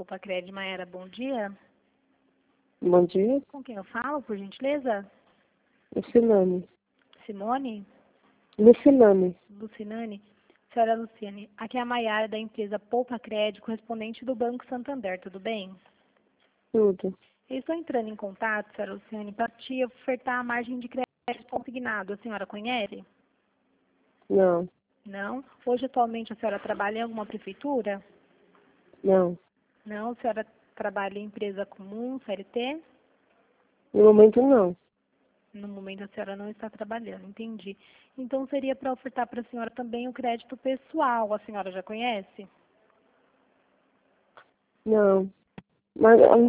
Poupa-Crédito, Maera, bom dia. Bom dia, Com quem eu falo, por gentileza? Lucilane. Simone? Lucilane, Lucinane? Senhora Luciane, aqui é a Maiara da empresa Poupa-Crédito, correspondente do Banco Santander, tudo bem? tudo. Eu estou entrando em contato, senhora Luciane, para te ofertar a margem de crédito consignado. A senhora conhece? Não, Não? Hoje, atualmente, a senhora trabalha em alguma prefeitura? não. Não? A senhora trabalha em empresa comum, CLT? No momento não. No momento a senhora não está trabalhando, entendi. Então seria para ofertar para a senhora também o crédito pessoal. A senhora já conhece? Não. Mas